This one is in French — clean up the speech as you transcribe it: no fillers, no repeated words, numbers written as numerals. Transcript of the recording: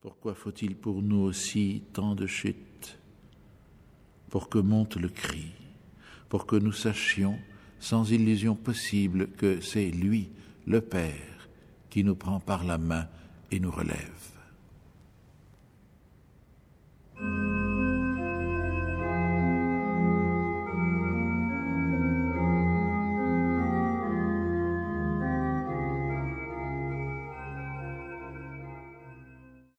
Pourquoi faut-il pour nous aussi tant de chutes? Pour que monte le cri, pour que nous sachions, sans illusion possible, que c'est lui, le Père, qui nous prend par la main et nous relève.